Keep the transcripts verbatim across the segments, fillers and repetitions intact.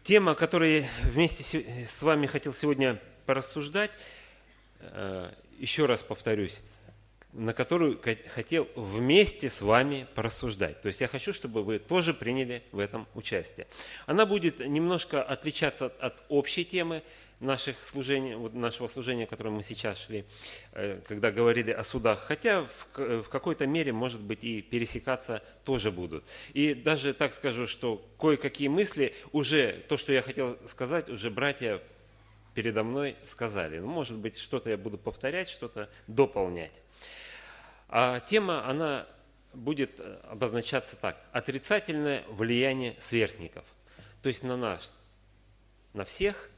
Тема, о которой вместе с вами хотел сегодня порассуждать, еще раз повторюсь, на которую хотел вместе с вами порассуждать. То есть я хочу, чтобы вы тоже приняли в этом участие. Она будет немножко отличаться от, от общей темы наших служений, вот нашего служения, которое мы сейчас шли, когда говорили о судах, хотя в, в какой-то мере, может быть, и пересекаться тоже будут. И даже так скажу, что кое-какие мысли, уже то, что я хотел сказать, уже братья передо мной сказали. Ну, может быть, что-то я буду повторять, что-то дополнять. А тема, она будет обозначаться так. Отрицательное влияние сверстников. То есть на нас, на всех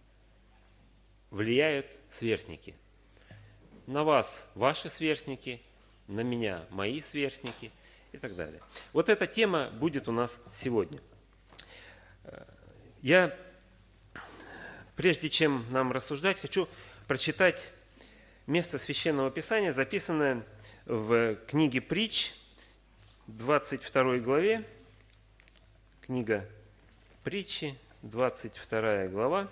влияют сверстники. На вас ваши сверстники, на меня мои сверстники и так далее. Вот эта тема будет у нас сегодня. Я, прежде чем нам рассуждать, хочу прочитать место Священного Писания, записанное в книге Притч, двадцать второй главе, книга Притчи, двадцать вторая глава,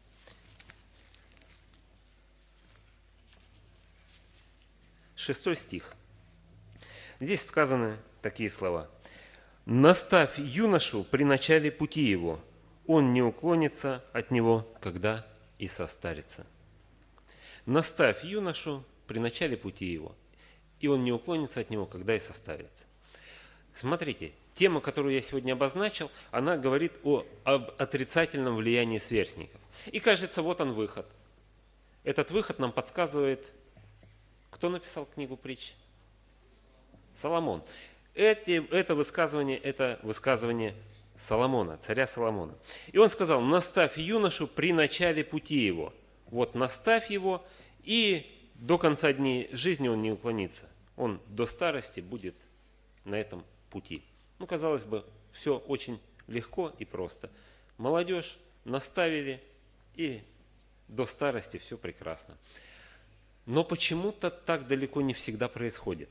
шестой стих. Здесь сказаны такие слова. «Наставь юношу при начале пути его, он не уклонится от него, когда и состарится». Наставь юношу при начале пути его, и он не уклонится от него, когда и состарится. Смотрите, тема, которую я сегодня обозначил, она говорит о, об отрицательном влиянии сверстников. И кажется, вот он выход. Этот выход нам подсказывает, кто написал книгу Притч? Соломон. Эти, это высказывание, это высказывание Соломона, царя Соломона. И он сказал, наставь юношу при начале пути его. Вот наставь его, и до конца дней жизни он не уклонится. Он до старости будет на этом пути. Ну, казалось бы, все очень легко и просто. Молодежь наставили, и до старости все прекрасно. Но почему-то так далеко не всегда происходит.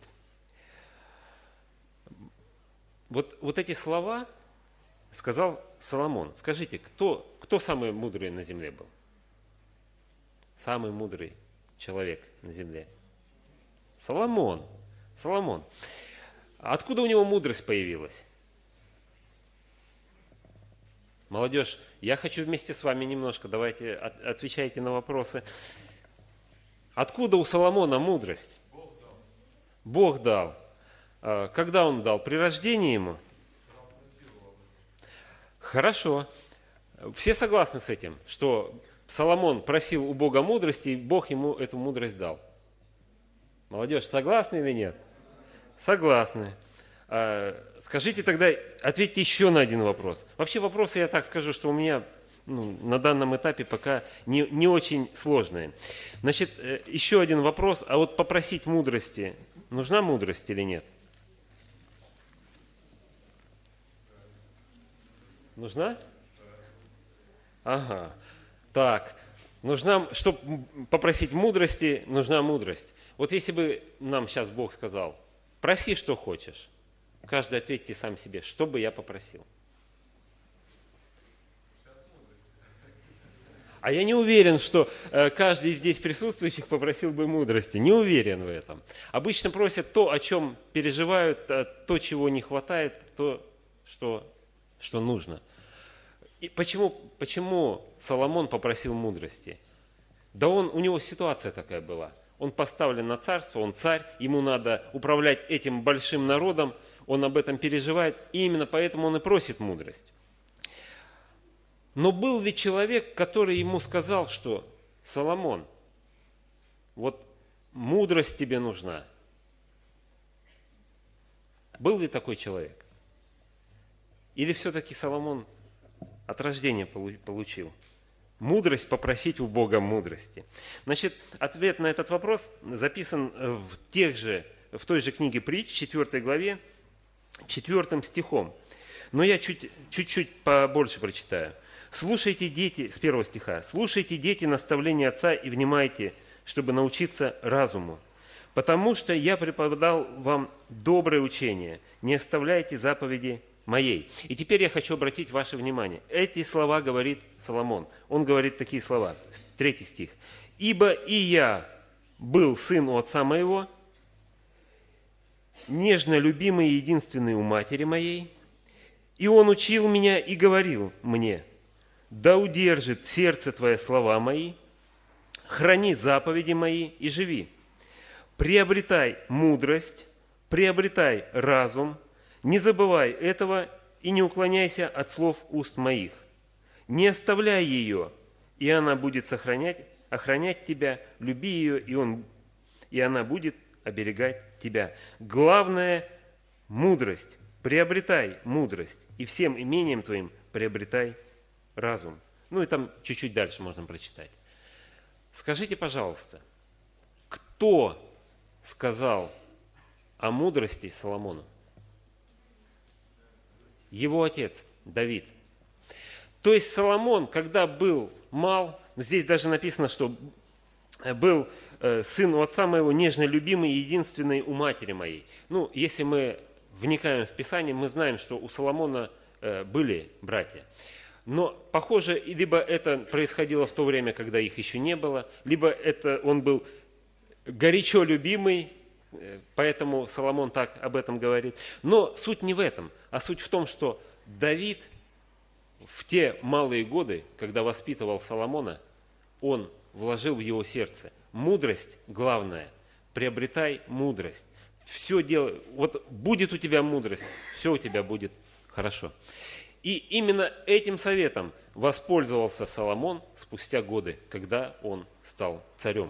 Вот, вот эти слова сказал Соломон. Скажите, кто, кто самый мудрый на земле был? Самый мудрый человек на земле. Соломон. Соломон. Откуда у него мудрость появилась? Молодежь, я хочу вместе с вами немножко, давайте отвечайте на вопросы. Откуда у Соломона мудрость? Бог дал. Бог дал. Когда он дал? При рождении ему? Хорошо. Все согласны с этим, что Соломон просил у Бога мудрости, и Бог ему эту мудрость дал. Молодежь, согласны или нет? Согласны. Скажите тогда, ответьте еще на один вопрос. Вообще вопросы, я так скажу, что у меня ну, на данном этапе пока не, не очень сложные. Значит, еще один вопрос. А вот попросить мудрости, нужна мудрость или нет? Нужна? Ага. Так, нужна, чтобы попросить мудрости, нужна мудрость. Вот если бы нам сейчас Бог сказал, проси, что хочешь, каждый ответьте сам себе, что бы я попросил. А я не уверен, что каждый из здесь присутствующих попросил бы мудрости. Не уверен в этом. Обычно просят то, о чем переживают, то, чего не хватает, то, что, что нужно. И почему, почему Соломон попросил мудрости? Да он, у него ситуация такая была. Он поставлен на царство, он царь, ему надо управлять этим большим народом, он об этом переживает, и именно поэтому он и просит мудрость. Но был ли человек, который ему сказал, что Соломон, вот мудрость тебе нужна? Был ли такой человек? Или все-таки Соломон от рождения получил? Мудрость, попросить у Бога мудрости. Значит, ответ на этот вопрос записан в, тех же, в той же книге Притч, четвёртой главе, четвёртым стихом. Но я чуть, чуть-чуть побольше прочитаю. «Слушайте, дети», с первого стиха, «слушайте, дети, наставления отца и внимайте, чтобы научиться разуму. Потому что я преподал вам доброе учение, не оставляйте заповеди моей». И теперь я хочу обратить ваше внимание. Эти слова говорит Соломон. Он говорит такие слова. Третий стих. «Ибо и я был сын у отца моего, нежно любимый и единственный у матери моей, и он учил меня и говорил мне: да удержит сердце твое слова мои, храни заповеди мои и живи. Приобретай мудрость, приобретай разум, не забывай этого и не уклоняйся от слов уст моих. Не оставляй ее, и она будет сохранять, охранять тебя, люби ее, и, он, и она будет оберегать тебя». Главное – мудрость. Приобретай мудрость, и всем имением твоим приобретай разум. Ну и там чуть-чуть дальше можно прочитать. Скажите, пожалуйста, кто сказал о мудрости Соломону? Его отец Давид. То есть Соломон, когда был мал, здесь даже написано, что был сын у отца моего, нежно любимый и единственный у матери моей. Ну, если мы вникаем в Писание, мы знаем, что у Соломона были братья. Но, похоже, либо это происходило в то время, когда их еще не было, либо это он был горячо любимый, поэтому Соломон так об этом говорит. Но суть не в этом, а суть в том, что Давид в те малые годы, когда воспитывал Соломона, он вложил в его сердце мудрость главная. Приобретай мудрость. Все делай. Вот будет у тебя мудрость, все у тебя будет хорошо. И именно этим советом воспользовался Соломон спустя годы, когда он стал царем.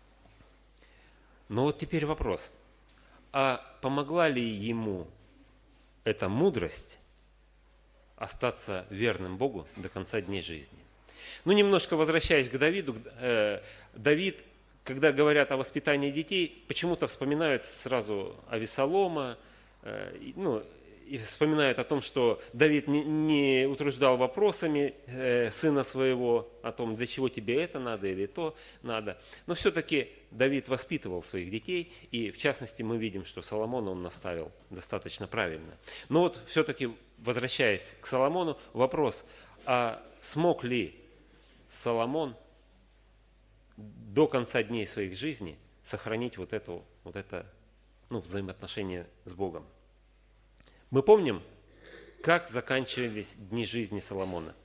Но вот теперь вопрос. А помогла ли ему эта мудрость остаться верным Богу до конца дней жизни? Ну, немножко возвращаясь к Давиду, э, Давид, когда говорят о воспитании детей, почему-то вспоминают сразу Авессалома, э, ну, и вспоминают о том, что Давид не, не утруждал вопросами э, сына своего, о том, для чего тебе это надо или то надо. Но все-таки Давид воспитывал своих детей, и в частности мы видим, что Соломона он наставил достаточно правильно. Но вот все-таки, возвращаясь к Соломону, вопрос, а смог ли Соломон до конца дней своих жизней сохранить вот, эту, вот это ну, взаимоотношение с Богом? Мы помним, как заканчивались дни жизни Соломона.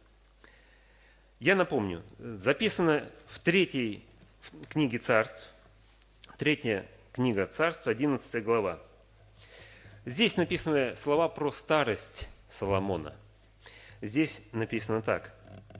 Я напомню, записано в третьей книге Царств, третья книга Царств, одиннадцатая глава. Здесь написаны слова про старость Соломона. Здесь написано так.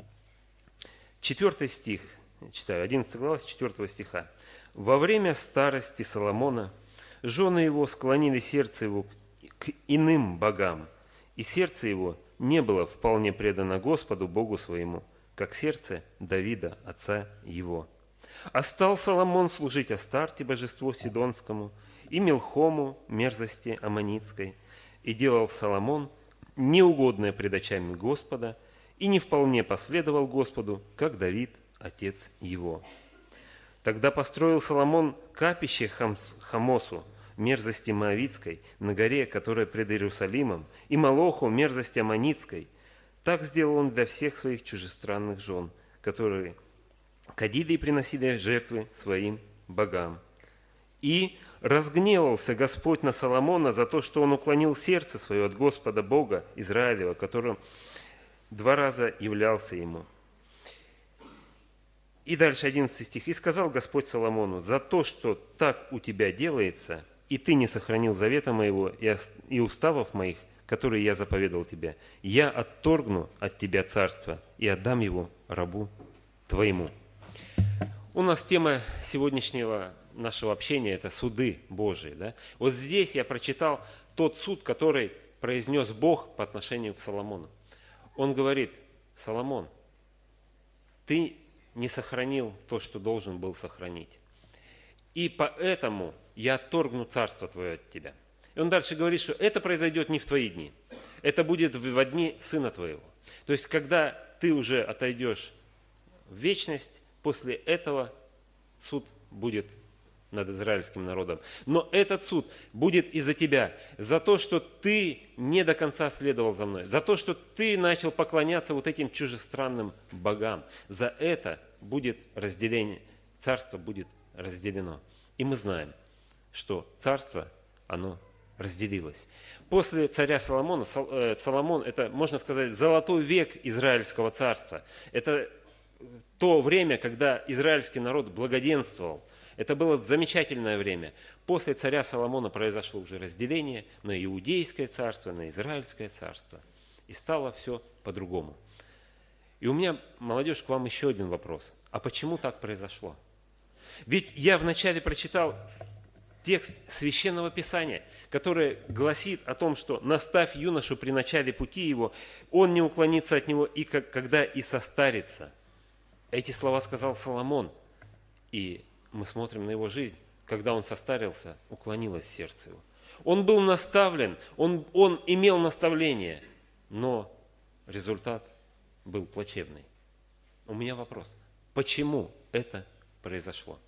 Четвертый стих, читаю, одиннадцатая глава, с четвертого стиха. «Во время старости Соломона жены его склонили сердце его к иным богам, и сердце его не было вполне предано Господу Богу своему, как сердце Давида, отца его. А стал Соломон служить Астарте, божеству Сидонскому, и Милхому, мерзости Аммонитской, и делал Соломон неугодное пред очами Господа, и не вполне последовал Господу, как Давид, отец его. Тогда построил Соломон капище Хамосу, мерзости Моавицкой, на горе, которая пред Иерусалимом, и Молоху, мерзости Аммонитской. Так сделал он для всех своих чужестранных жен, которые кадили и приносили жертвы своим богам. И разгневался Господь на Соломона за то, что он уклонил сердце свое от Господа Бога Израилева, которым два раза являлся ему». И дальше одиннадцатый стих. «И сказал Господь Соломону: за то, что так у тебя делается, и ты не сохранил завета моего и уставов моих, которые я заповедал тебе, я отторгну от тебя царство и отдам его рабу твоему». У нас тема сегодняшнего нашего общения – это суды Божии. Да? Вот здесь я прочитал тот суд, который произнес Бог по отношению к Соломону. Он говорит: Соломон, ты не сохранил то, что должен был сохранить. И поэтому я отторгну царство твое от тебя. И он дальше говорит, что это произойдет не в твои дни. Это будет во дни сына твоего. То есть, когда ты уже отойдешь в вечность, после этого суд будет над израильским народом. Но этот суд будет из-за тебя, за то, что ты не до конца следовал за мной, за то, что ты начал поклоняться вот этим чужестранным богам. За это будет разделение, царство будет разделено. И мы знаем, что царство, оно разделилось. После царя Соломона, Соломон – это, можно сказать, золотой век израильского царства. Это то время, когда израильский народ благоденствовал. Это было замечательное время. После царя Соломона произошло уже разделение на Иудейское царство, на Израильское царство. И стало все по-другому. И у меня, молодежь, к вам еще один вопрос. А почему так произошло? Ведь я вначале прочитал текст Священного Писания, который гласит о том, что «наставь юношу при начале пути его, он не уклонится от него, и когда и состарится». Эти слова сказал Соломон, и мы смотрим на его жизнь. Когда он состарился, уклонилось сердце его. Он был наставлен, он, он имел наставление, но результат был плачевный. У меня вопрос. Почему это произошло?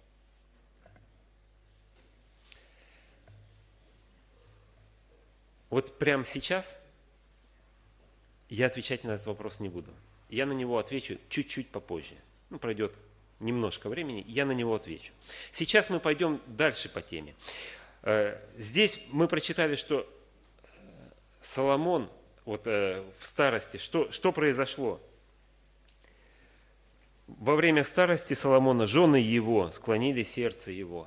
Вот прямо сейчас я отвечать на этот вопрос не буду. Я на него отвечу чуть-чуть попозже. Ну, пройдет немножко времени, я на него отвечу. Сейчас мы пойдем дальше по теме. Здесь мы прочитали, что Соломон вот, в старости, что, что произошло? Во время старости Соломона жены его склонили сердце его.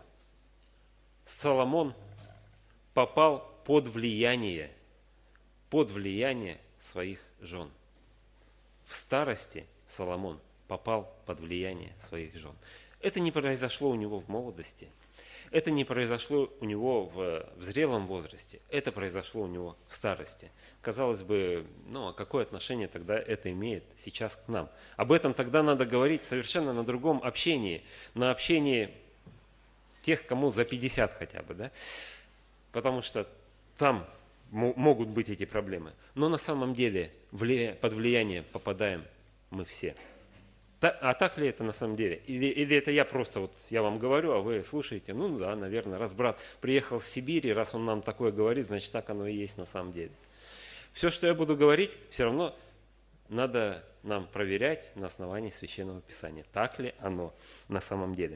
Соломон попал под влияние, под влияние своих жен. В старости Соломон попал под влияние своих жен. Это не произошло у него в молодости, это не произошло у него в, в зрелом возрасте, это произошло у него в старости. Казалось бы, ну а какое отношение тогда это имеет сейчас к нам? Об этом тогда надо говорить совершенно на другом общении, на общении тех, кому за пятьдесят хотя бы, да? Потому что там могут быть эти проблемы. Но на самом деле под влияние попадаем мы все. А так ли это на самом деле? Или, или это я просто, вот я вам говорю, а вы слушаете, ну да, наверное, раз брат приехал с Сибири, раз он нам такое говорит, значит так оно и есть на самом деле. Все, что я буду говорить, все равно надо нам проверять на основании Священного Писания. Так ли оно на самом деле?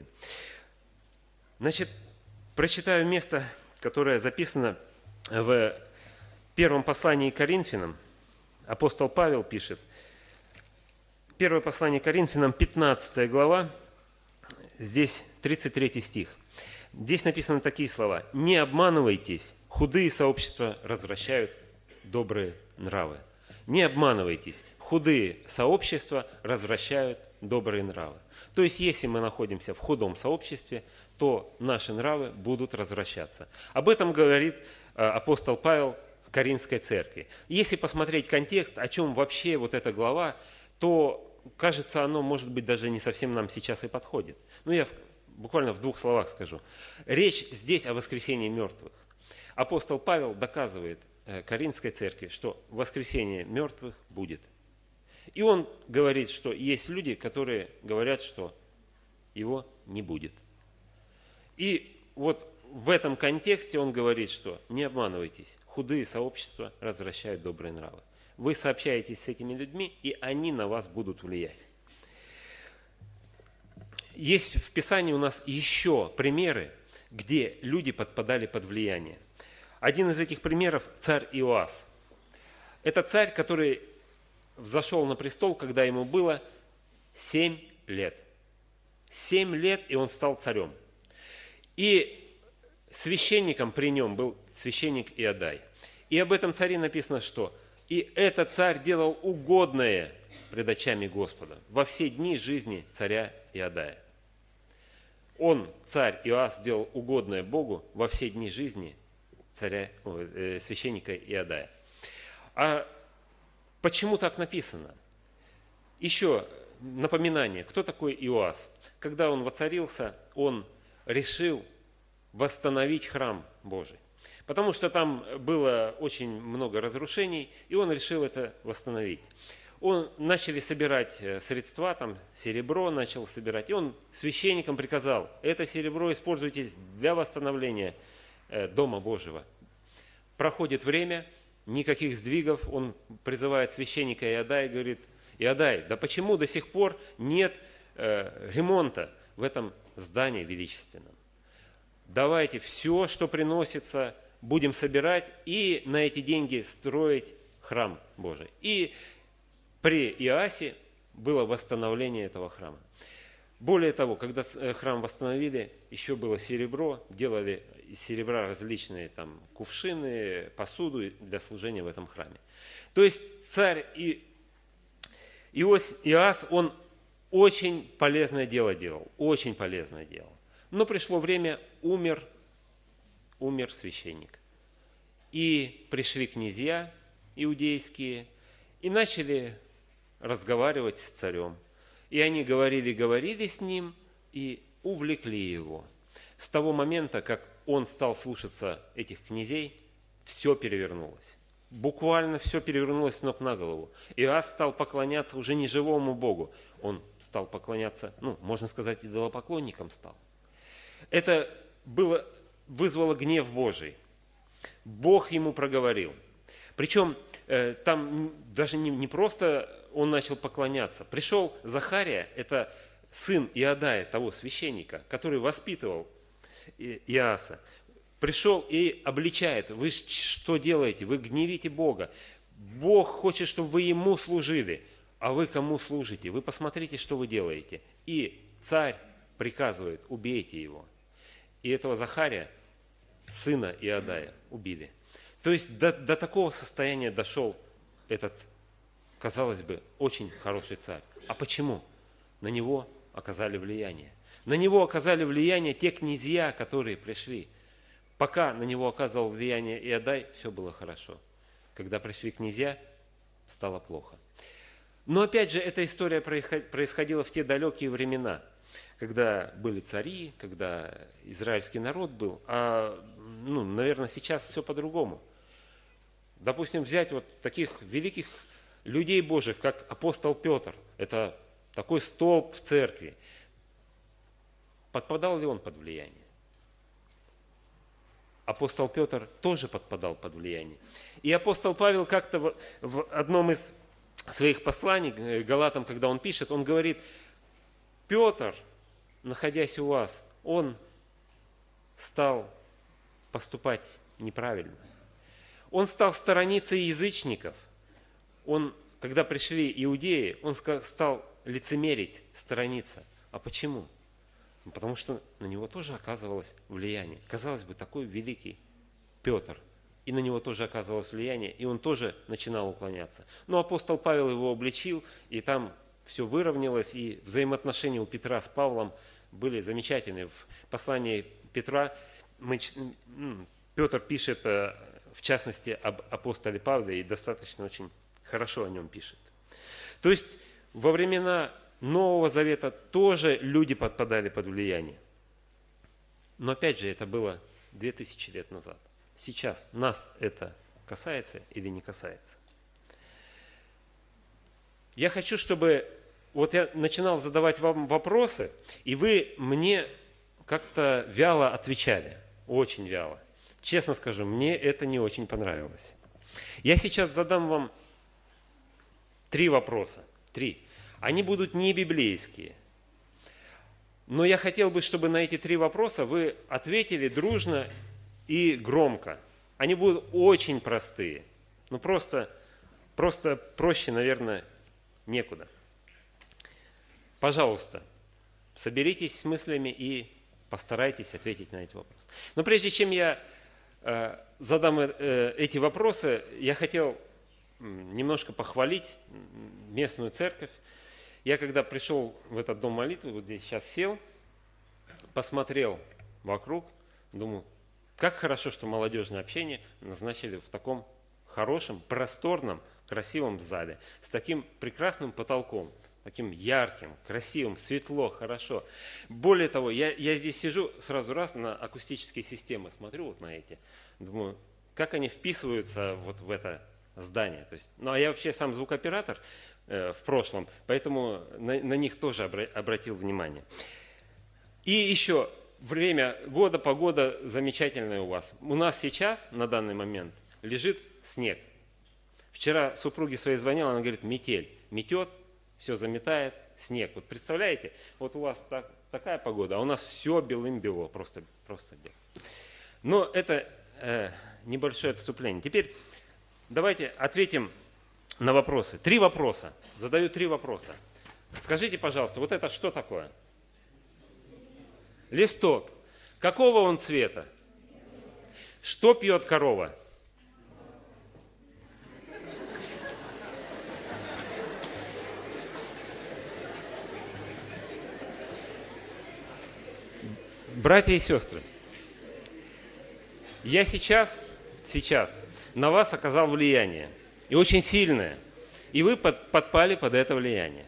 Значит, прочитаю место, которое записано в первом послании к Коринфянам. Апостол Павел пишет, первое послание к Коринфянам, пятнадцатая глава, здесь тридцать третий стих. Здесь написаны такие слова. «Не обманывайтесь, худые сообщества развращают добрые нравы». Не обманывайтесь, худые сообщества развращают добрые нравы. То есть, если мы находимся в худом сообществе, то наши нравы будут развращаться. Об этом говорит апостол Павел в Коринфской церкви. Если посмотреть контекст, о чем вообще вот эта глава, то кажется, оно, может быть, даже не совсем нам сейчас и подходит. Ну, я буквально в двух словах скажу. Речь здесь о воскресении мертвых. Апостол Павел доказывает Коринфской церкви, что воскресение мертвых будет. И он говорит, что есть люди, которые говорят, что его не будет. И вот в этом контексте он говорит, что не обманывайтесь, худые сообщества развращают добрые нравы. Вы сообщаетесь с этими людьми, и они на вас будут влиять. Есть в Писании у нас еще примеры, где люди подпадали под влияние. Один из этих примеров – царь Иоас. Это царь, который взошел на престол, когда ему было семь лет. Семь лет, и он стал царем. И священником при нем был священник Иодай. И об этом царе написано, что «И этот царь делал угодное пред очами Господа во все дни жизни царя Иодая». Он, царь Иоас, делал угодное Богу во все дни жизни царя, э, священника Иодая. А почему так написано? Еще напоминание, кто такой Иоас? Когда он воцарился, он решил восстановить храм Божий. Потому что там было очень много разрушений, и он решил это восстановить. он, начали собирать средства, там, серебро начал собирать, и он священникам приказал, это серебро используйте для восстановления Дома Божьего. Проходит время, никаких сдвигов, он призывает священника Иодая и говорит: Иодай, да почему до сих пор нет э, ремонта в этом здании величественном? Давайте все, что приносится, будем собирать и на эти деньги строить храм Божий. И при Иоасе было восстановление этого храма. Более того, когда храм восстановили, еще было серебро, делали из серебра различные там кувшины, посуду для служения в этом храме. То есть царь И... Иос... Иоас, он очень полезное дело делал, очень полезное дело. Но пришло время, умер, умер священник. И пришли князья иудейские и начали разговаривать с царем. И они говорили, говорили с ним и увлекли его. С того момента, как он стал слушаться этих князей, все перевернулось. Буквально все перевернулось с ног на голову. Иоас стал поклоняться уже не живому Богу. Он стал поклоняться, ну, можно сказать, идолопоклонником стал. Это было, вызвало гнев Божий. Бог ему проговорил. Причем э, там даже не, не просто он начал поклоняться. Пришел Захария, это сын Иодая, того священника, который воспитывал Иоаса. Пришел и обличает: вы что делаете? Вы гневите Бога. Бог хочет, чтобы вы Ему служили. А вы кому служите? Вы посмотрите, что вы делаете. И царь приказывает: убейте его. И этого Захария, сына Иодая, убили. То есть до, до такого состояния дошел этот, казалось бы, очень хороший царь. А почему? На него оказали влияние. На него оказали влияние те князья, которые пришли. Пока на него оказывал влияние Иодай, все было хорошо. Когда пришли князья, стало плохо. Но опять же, эта история происходила в те далекие времена, когда были цари, когда израильский народ был. А, ну, наверное, сейчас все по-другому. Допустим, взять вот таких великих людей Божьих, как апостол Петр. Это такой столб в церкви. Подпадал ли он под влияние? Апостол Петр тоже подпадал под влияние. И апостол Павел как-то в, в одном из своих посланий Галатам, когда он пишет, он говорит: Петр, находясь у вас, он стал поступать неправильно. Он стал сторониться язычников. Он, когда пришли иудеи, он стал лицемерить, сторониться. А почему? Потому что на него тоже оказывалось влияние. Казалось бы, такой великий Петр. И на него тоже оказывалось влияние, и он тоже начинал уклоняться. Но апостол Павел его обличил, и там все выровнялось, и взаимоотношения у Петра с Павлом были замечательные. В послании Петра мы, Петр пишет, в частности, об апостоле Павле, и достаточно очень хорошо о нем пишет. То есть во времена Нового Завета тоже люди подпадали под влияние. Но опять же, это было две тысячи лет назад. Сейчас нас это касается или не касается? Я хочу, чтобы... Вот я начинал задавать вам вопросы, и вы мне как-то вяло отвечали. Очень вяло. Честно скажу, мне это не очень понравилось. Я сейчас задам вам три вопроса. Три. Они будут не библейские. Но я хотел бы, чтобы на эти три вопроса вы ответили дружно и громко. Они будут очень простые. Ну просто, просто проще, наверное, некуда. Пожалуйста, соберитесь с мыслями и постарайтесь ответить на эти вопросы. Но прежде чем я э, задам э, эти вопросы, я хотел немножко похвалить местную церковь. Я когда пришел в этот дом молитвы, вот здесь сейчас сел, посмотрел вокруг, думаю, как хорошо, что молодежное общение назначили в таком хорошем, просторном, красивом зале, с таким прекрасным потолком, таким ярким, красивым, светло, хорошо. Более того, я, я здесь сижу, сразу раз на акустические системы смотрю вот на эти, думаю, как они вписываются вот в это здания. То есть, ну, а я вообще сам звукооператор э, в прошлом, поэтому на, на них тоже обра- обратил внимание. И еще время года, погода замечательная у вас. У нас сейчас, на данный момент, лежит снег. Вчера супруге своей звонила, она говорит, метель. Метет, все заметает, снег. Вот представляете, вот у вас так, такая погода, а у нас все белым-бело, просто, просто бело. Но это э, небольшое отступление. Теперь давайте ответим на вопросы. Три вопроса. Задаю три вопроса. Скажите, пожалуйста, вот это что такое? Листок. Какого он цвета? Что пьет корова? Братья и сестры, я сейчас, сейчас на вас оказал влияние, и очень сильное, и вы под, подпали под это влияние.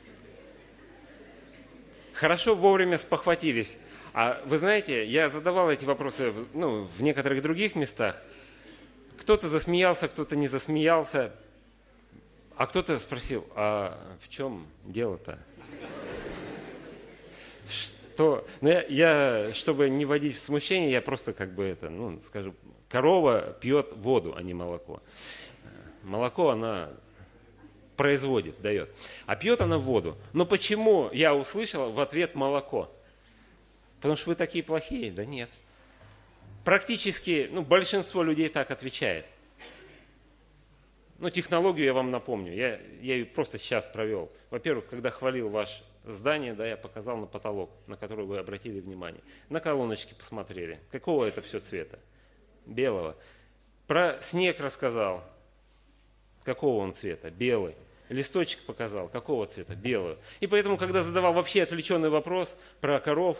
Хорошо вовремя спохватились. А вы знаете, я задавал эти вопросы ну, в некоторых других местах. Кто-то засмеялся, кто-то не засмеялся, а кто-то спросил, а в чем дело-то? Что? Ну, я, я, чтобы не вводить в смущение, я просто как бы это, ну, скажу, корова пьет воду, а не молоко. Молоко она производит, дает. А пьет она воду. Но почему я услышал в ответ молоко? Потому что вы такие плохие? Да нет. Практически, ну, большинство людей так отвечает. Ну, технологию я вам напомню. Я, я ее просто сейчас провел. Во-первых, когда хвалил ваше здание, да, я показал на потолок, на который вы обратили внимание. На колоночки посмотрели. Какого это все цвета? Белого. Про снег рассказал. Какого он цвета? Белый. Листочек показал. Какого цвета? Белого. И поэтому, когда задавал вообще отвлеченный вопрос про коров,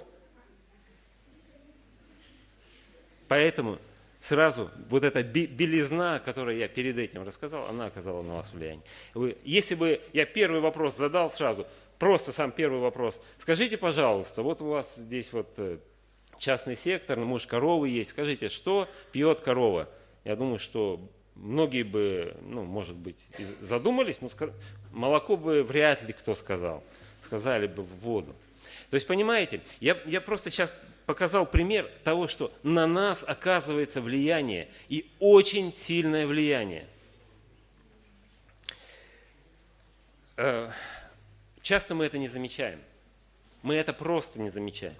поэтому сразу вот эта белизна, которую я перед этим рассказал, она оказала на вас влияние. Вы, если бы я первый вопрос задал сразу, просто сам первый вопрос, скажите, пожалуйста, вот у вас здесь вот частный сектор, ну, может, коровы есть, скажите, что пьет корова? Я думаю, что многие бы, ну, может быть, задумались, но молоко бы вряд ли кто сказал, сказали бы в воду. То есть, понимаете, я, я просто сейчас показал пример того, что на нас оказывается влияние, и очень сильное влияние. Часто мы это не замечаем. Мы это просто не замечаем.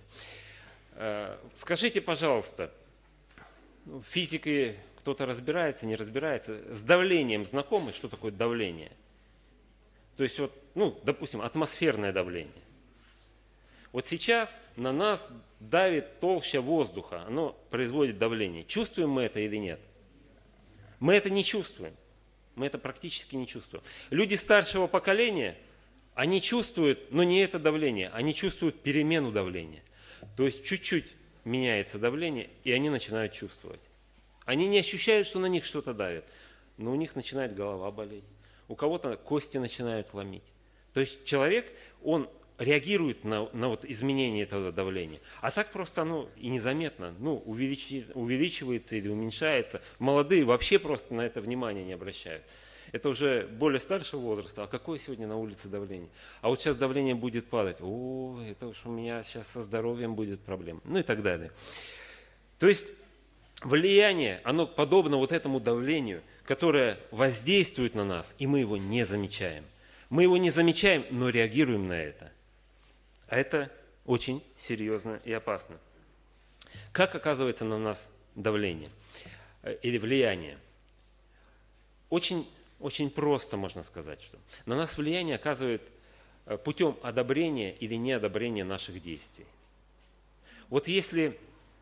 Скажите, пожалуйста, в физике кто-то разбирается, не разбирается, с давлением знакомы, что такое давление? То есть, вот, ну, допустим, атмосферное давление. Вот сейчас на нас давит толща воздуха, оно производит давление. Чувствуем мы это или нет? Мы это не чувствуем. Мы это практически не чувствуем. Люди старшего поколения, они чувствуют, но не это давление, они чувствуют перемену давления. То есть чуть-чуть меняется давление, и они начинают чувствовать. Они не ощущают, что на них что-то давит, но у них начинает голова болеть. У кого-то кости начинают ломить. То есть человек, он реагирует на, на вот изменение этого давления. А так просто оно и незаметно, ну, увеличи, увеличивается или уменьшается. Молодые вообще просто на это внимание не обращают. Это уже более старшего возраста. А какое сегодня на улице давление? А вот сейчас давление будет падать. О, это уж у меня сейчас со здоровьем будет проблема. Ну и так далее. То есть влияние, оно подобно вот этому давлению, которое воздействует на нас, и мы его не замечаем. Мы его не замечаем, но реагируем на это. А это очень серьезно и опасно. Как оказывается на нас давление или влияние? Очень, очень просто можно сказать, что на нас влияние оказывает путем одобрения или неодобрения наших действий. Вот если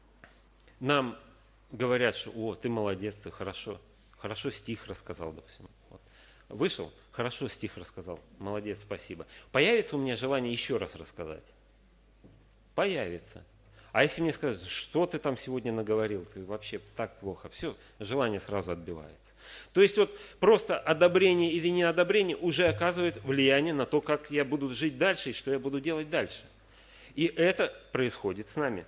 нам говорят, что «О, ты молодец, ты хорошо, хорошо стих рассказал», допустим. Вот. Вышел, хорошо стих рассказал, молодец, спасибо. Появится у меня желание еще раз рассказать? Появится. А если мне скажут, что ты там сегодня наговорил, ты вообще так плохо, все, желание сразу отбивается. То есть вот просто одобрение или неодобрение уже оказывает влияние на то, как я буду жить дальше и что я буду делать дальше. И это происходит с нами.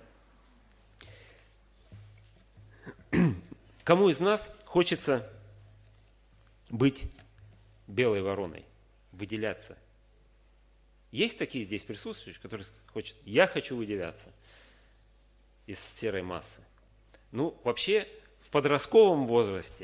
Кому из нас хочется быть белой вороной, выделяться. Есть такие здесь присутствующие, которые хотят, я хочу выделяться из серой массы. Ну, вообще, в подростковом возрасте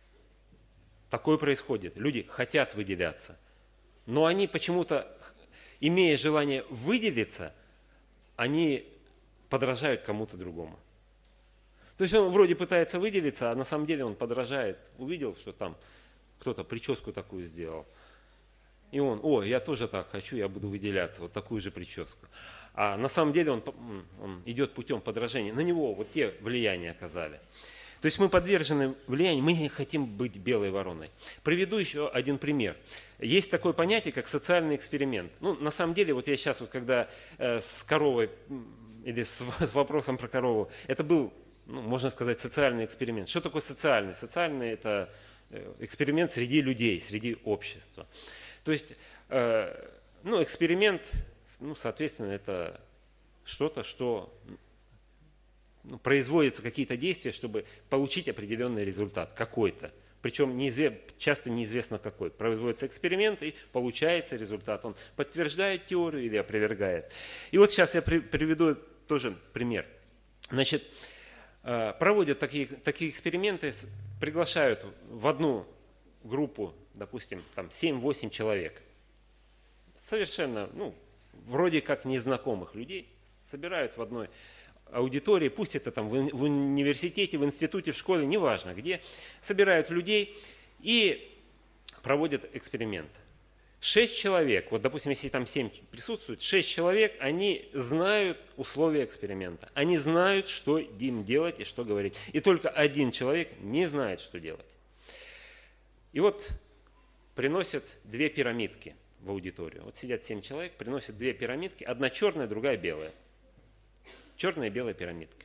такое происходит. Люди хотят выделяться, но они почему-то, имея желание выделиться, они подражают кому-то другому. То есть он вроде пытается выделиться, а на самом деле он подражает. Увидел, что там кто-то прическу такую сделал. И он, о, я тоже так хочу, я буду выделяться, вот такую же прическу. А на самом деле он, он идет путем подражания. На него вот те влияния оказали. То есть мы подвержены влиянию, мы не хотим быть белой вороной. Приведу еще один пример. Есть такое понятие, как социальный эксперимент. Ну, на самом деле, вот я сейчас, вот, когда э, с коровой, или с, с вопросом про корову, это был, ну, можно сказать, социальный эксперимент. Что такое социальный? Социальный – это эксперимент среди людей, среди общества. То есть, э, ну, эксперимент, ну, соответственно, это что-то, что ну, производятся какие-то действия, чтобы получить определенный результат, какой-то. Причем неизве, часто неизвестно какой. Производится эксперимент и получается результат. Он подтверждает теорию или опровергает. И вот сейчас я при, приведу тоже пример. Значит, э, проводят такие, такие эксперименты, приглашают в одну группу, допустим, там семь-восемь человек, совершенно, ну, вроде как незнакомых людей, собирают в одной аудитории, пусть это там в, в университете, в институте, в школе, неважно где, собирают людей и проводят эксперимент. Шесть человек, вот, допустим, если там семь присутствует, шесть человек, они знают условия эксперимента, они знают, что им делать и что говорить. И только один человек не знает, что делать. И вот приносят две пирамидки в аудиторию. Вот сидят семь человек, приносят две пирамидки, одна черная, другая белая. Черная и белая пирамидка.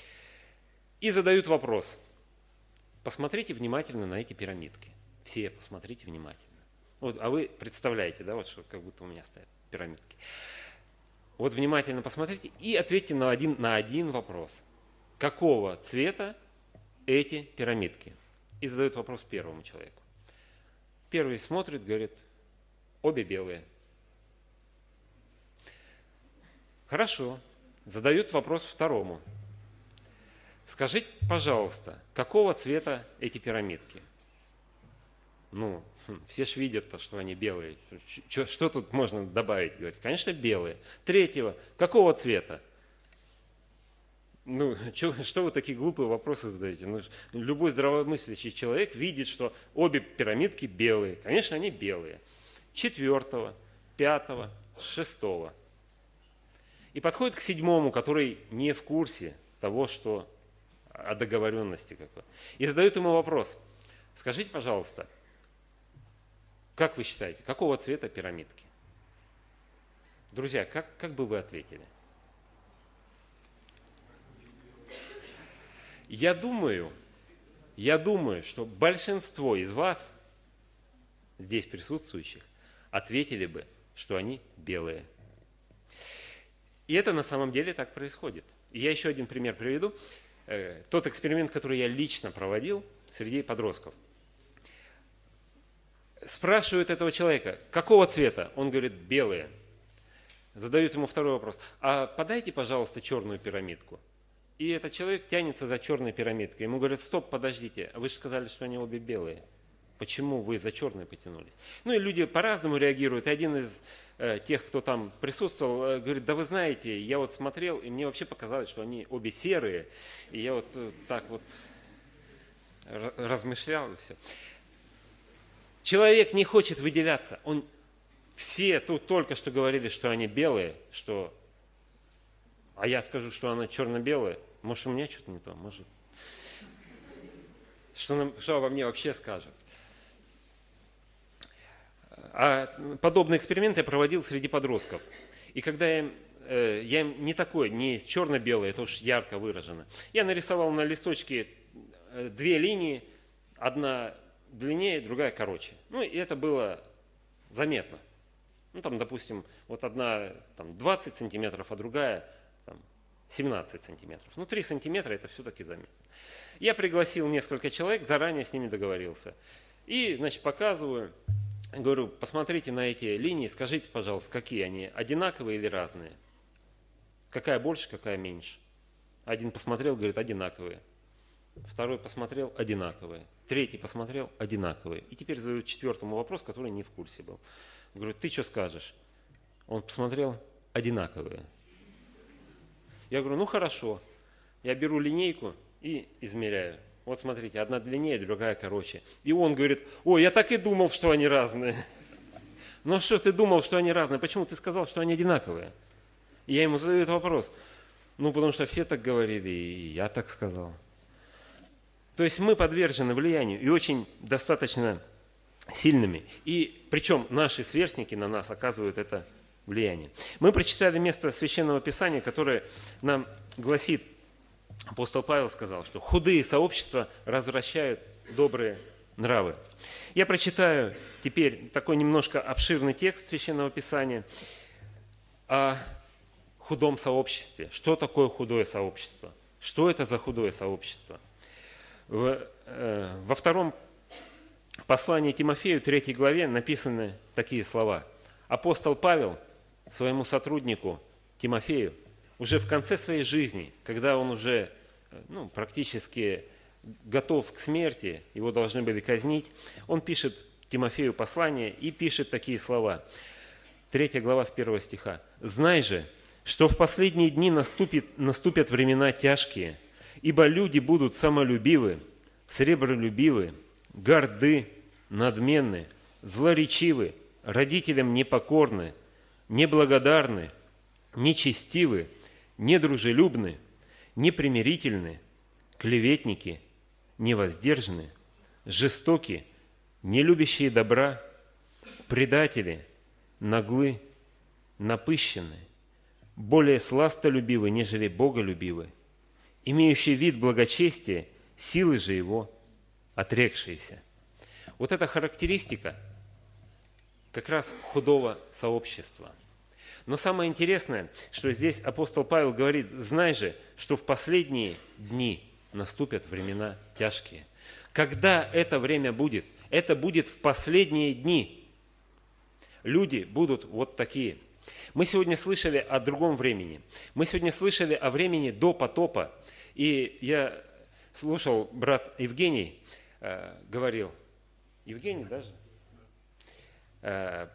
И задают вопрос. Посмотрите внимательно на эти пирамидки. Все посмотрите внимательно. Вот, а вы представляете, да, вот что как будто у меня стоят пирамидки. Вот внимательно посмотрите и ответьте на один, на один вопрос. Какого цвета эти пирамидки? И задают вопрос первому человеку. Первый смотрит, говорит, обе белые. Хорошо. Задают вопрос второму. Скажите, пожалуйста, какого цвета эти пирамидки? Ну, все ж видят-то, что они белые. Что, что тут можно добавить? Говорит, конечно, белые. Третьего, какого цвета? Ну, что, что вы такие глупые вопросы задаете? Ну, любой здравомыслящий человек видит, что обе пирамидки белые. Конечно, они белые. Четвертого, пятого, шестого. И подходит к седьмому, который не в курсе того, что о договоренности какой. И задает ему вопрос. Скажите, пожалуйста, как вы считаете, какого цвета пирамидки? Друзья, как, как бы вы ответили? Я думаю, я думаю, что большинство из вас, здесь присутствующих, ответили бы, что они белые. И это на самом деле так происходит. И я еще один пример приведу. Тот эксперимент, который я лично проводил среди подростков. Спрашивают этого человека, какого цвета? Он говорит, белые. Задают ему второй вопрос. А подайте, пожалуйста, черную пирамидку. И этот человек тянется за черной пирамидкой. Ему говорят, стоп, подождите, вы же сказали, что они обе белые. Почему вы за черной потянулись? Ну и люди по-разному реагируют. И один из э, тех, кто там присутствовал, э, говорит, да вы знаете, я вот смотрел, и мне вообще показалось, что они обе серые. И я вот э, так вот размышлял и все. Человек не хочет выделяться. Он, все тут только что говорили, что они белые, что, а я скажу, что она черно-белая. Может, у меня что-то не то, может. Что, нам, что обо мне вообще скажет? А подобный эксперимент я проводил среди подростков. И когда я, э, я им не такой, не черно-белый, это уж ярко выражено, я нарисовал на листочке две линии, одна длиннее, другая короче. Ну, и это было заметно. Ну, там, допустим, вот одна там, двадцать сантиметров, а другая там, семнадцать сантиметров. Ну, три сантиметра это все-таки заметно. Я пригласил несколько человек, заранее с ними договорился. И, значит, показываю, говорю, посмотрите на эти линии, скажите, пожалуйста, какие они, одинаковые или разные? Какая больше, какая меньше? Один посмотрел, говорит, одинаковые. Второй посмотрел, одинаковые. Третий посмотрел, одинаковые. И теперь задают четвертому вопрос, который не в курсе был. Говорю, ты что скажешь? Он посмотрел, одинаковые. Я говорю, ну хорошо. Я беру линейку и измеряю. Вот смотрите, одна длиннее, другая короче. И он говорит, ой, я так и думал, что они разные. Ну а что ты думал, что они разные? Почему ты сказал, что они одинаковые? И я ему задаю этот вопрос. Ну, потому что все так говорили, и я так сказал. То есть мы подвержены влиянию и очень достаточно сильными. И причем наши сверстники на нас оказывают это влияние. Мы прочитали место Священного Писания, которое нам гласит, апостол Павел сказал, что худые сообщества развращают добрые нравы. Я прочитаю теперь такой немножко обширный текст Священного Писания о худом сообществе. Что такое худое сообщество? Что это за худое сообщество? В, э, во втором послании Тимофею, третьей главе, написаны такие слова. Апостол Павел своему сотруднику Тимофею уже в конце своей жизни, когда он уже ну, практически готов к смерти, его должны были казнить, он пишет Тимофею послание и пишет такие слова. Третья глава с первого стиха. «Знай же, что в последние дни наступит, наступят времена тяжкие, ибо люди будут самолюбивы, сребролюбивы, горды, надменны, злоречивы, родителям непокорны, неблагодарны, нечестивы, недружелюбны, непримирительны, клеветники, невоздержаны, жестоки, нелюбящие добра, предатели, наглы, напыщенны, более сластолюбивы, нежели боголюбивы, имеющие вид благочестия, силы же его отрекшиеся». Вот эта характеристика как раз худого сообщества. Но самое интересное, что здесь апостол Павел говорит, знай же, что в последние дни наступят времена тяжкие. Когда это время будет? Это будет в последние дни. Люди будут вот такие. Мы сегодня слышали о другом времени. Мы сегодня слышали о времени до потопа. И я слушал, брат Евгений э, говорил, Евгений даже? Э,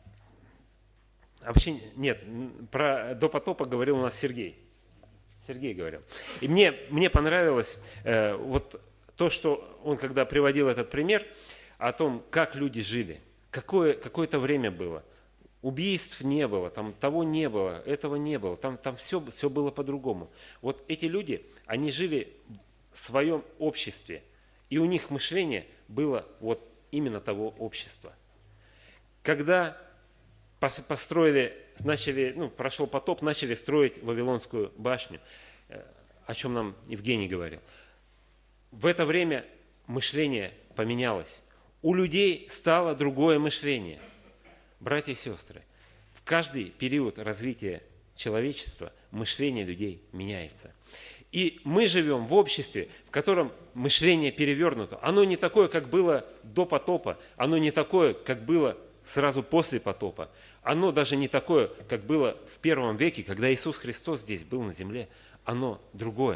вообще нет, про до потопа говорил у нас Сергей. Сергей говорил. И мне, мне понравилось э, вот то, что он, когда приводил этот пример, о том, как люди жили, какое, какое-то время было. Убийств не было, там того не было, этого не было, там, там все, все было по-другому. Вот эти люди, они жили в своем обществе, и у них мышление было вот именно того общества. Когда построили, начали, ну, прошел потоп, начали строить Вавилонскую башню, о чем нам Евгений говорил. В это время мышление поменялось. У людей стало другое мышление. Братья и сестры, в каждый период развития человечества мышление людей меняется. И мы живем в обществе, в котором мышление перевернуто. Оно не такое, как было до потопа, оно не такое, как было сразу после потопа. Оно даже не такое, как было в первом веке, когда Иисус Христос здесь был на земле. Оно другое.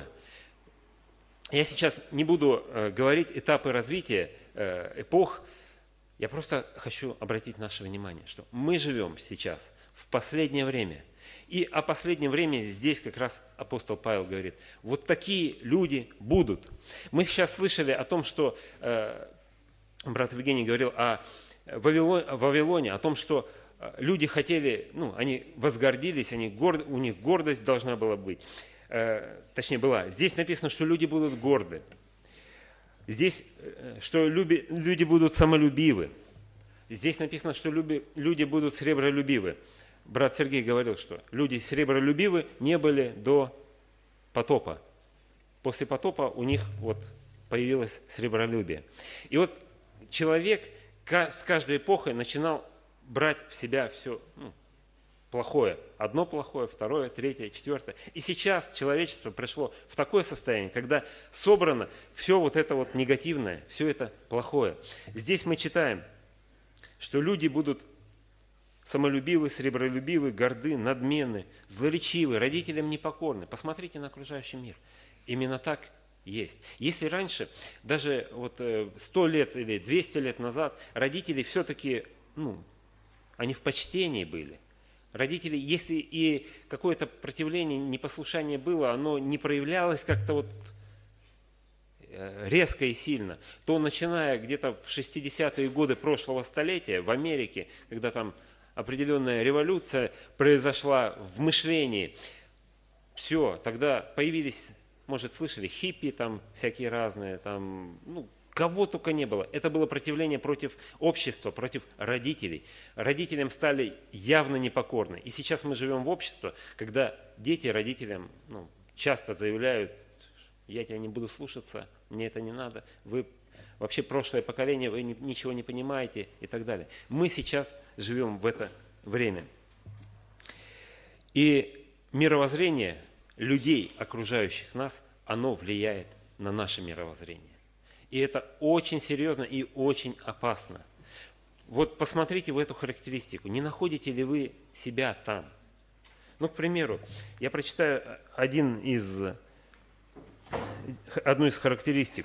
Я сейчас не буду э, говорить этапы развития э, эпох. Я просто хочу обратить наше внимание, что мы живем сейчас в последнее время. И о последнем времени здесь как раз апостол Павел говорит, вот такие люди будут. Мы сейчас слышали о том, что э, брат Евгений говорил о Вавилоне, о Вавилоне, о том, что люди хотели, ну, они возгордились, они горд, у них гордость должна была быть, э, точнее была. Здесь написано, что люди будут горды. Здесь, что люби, люди будут самолюбивы. Здесь написано, что люби, люди будут сребролюбивы. Брат Сергей говорил, что люди сребролюбивы не были до потопа. После потопа у них вот появилось сребролюбие. И вот человек с каждой эпохой начинал брать в себя все, ну, плохое. Одно плохое, второе, третье, четвертое. И сейчас человечество пришло в такое состояние, когда собрано все вот это вот негативное, все это плохое. Здесь мы читаем, что люди будут самолюбивы, сребролюбивы, горды, надменны, злоречивы, родителям непокорны. Посмотрите на окружающий мир. Именно так есть. Если раньше, даже вот сто лет или двести лет назад, родители все-таки, ну, они в почтении были. Родители, если и какое-то противление, непослушание было, оно не проявлялось как-то вот резко и сильно, то начиная где-то в шестидесятые годы прошлого столетия в Америке, когда там определенная революция произошла в мышлении, все, тогда появились, может, слышали, хиппи там всякие разные, там, ну, кого только не было. Это было противление против общества, против родителей. Родителям стали явно непокорны. И сейчас мы живем в обществе, когда дети родителям, ну, часто заявляют: я тебя не буду слушаться, мне это не надо, вы вообще прошлое поколение, вы ничего не понимаете и так далее. Мы сейчас живем в это время. И мировоззрение людей, окружающих нас, оно влияет на наше мировоззрение. И это очень серьезно и очень опасно. Вот посмотрите в эту характеристику. Не находите ли вы себя там? Ну, к примеру, я прочитаю один из, одну из характеристик.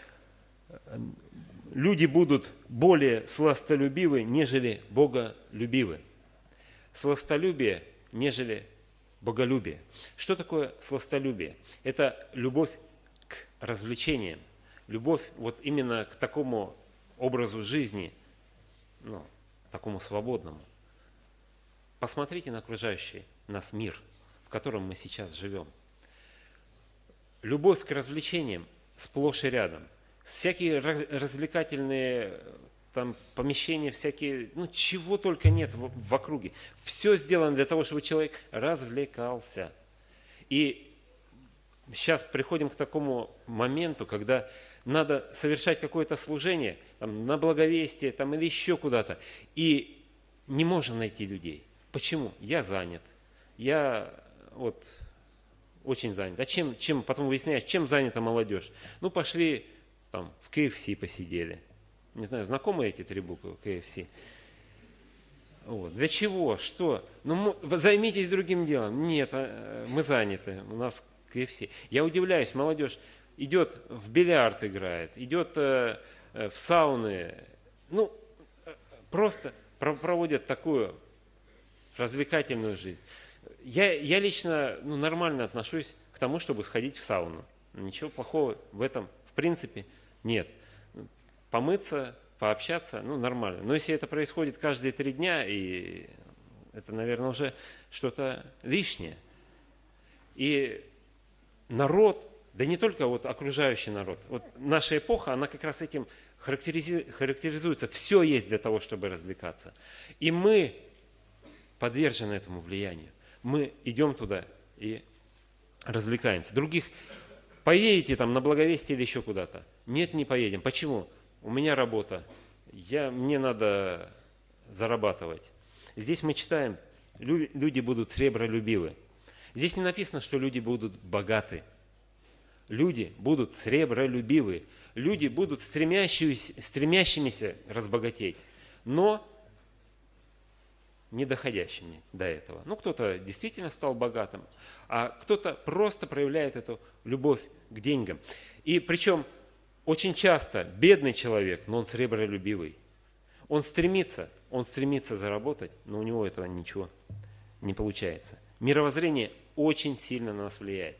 Люди будут более сластолюбивы, нежели боголюбивы. Сластолюбие, нежели боголюбие. Что такое сластолюбие? Это любовь к развлечениям, любовь вот именно к такому образу жизни, ну, такому свободному. Посмотрите на окружающий нас мир, в котором мы сейчас живем. Любовь к развлечениям сплошь и рядом. Всякие развлекательные там помещения, всякие, ну чего только нет в, в округе. Все сделано для того, чтобы человек развлекался. И сейчас приходим к такому моменту, когда надо совершать какое-то служение там, на благовестие там, или еще куда-то, и не можем найти людей. Почему? Я занят. Я вот очень занят. А чем, чем потом выясняешь, чем занята молодежь? Ну, пошли там в кей эф си посидели. Не знаю, знакомы эти три буквы кей эф си? Вот. Для чего? Что? Ну, займитесь другим делом. Нет, мы заняты, у нас кей эф си. Я удивляюсь, молодежь идет в бильярд играет, идет э, в сауны, ну, просто проводят такую развлекательную жизнь. Я, я лично ну, нормально отношусь к тому, чтобы сходить в сауну. Ничего плохого в этом, в принципе, нет. Помыться, пообщаться, ну, нормально. Но если это происходит каждые три дня, и это, наверное, уже что-то лишнее. И народ, да не только вот окружающий народ, вот наша эпоха, она как раз этим характеризуется. Все есть для того, чтобы развлекаться. И мы подвержены этому влиянию. Мы идем туда и развлекаемся. Других поедете там на благовестие или еще куда-то? Нет, не поедем. Почему? У меня работа. Я, мне надо зарабатывать. Здесь мы читаем, люди будут сребролюбивы. Здесь не написано, что люди будут богаты. Люди будут сребролюбивы. Люди будут стремящиеся, стремящимися разбогатеть, но не доходящими до этого. Ну, кто-то действительно стал богатым, а кто-то просто проявляет эту любовь к деньгам. И причем очень часто бедный человек, но он сребролюбивый. Он стремится, он стремится заработать, но у него этого ничего не получается. Мировоззрение очень сильно на нас влияет.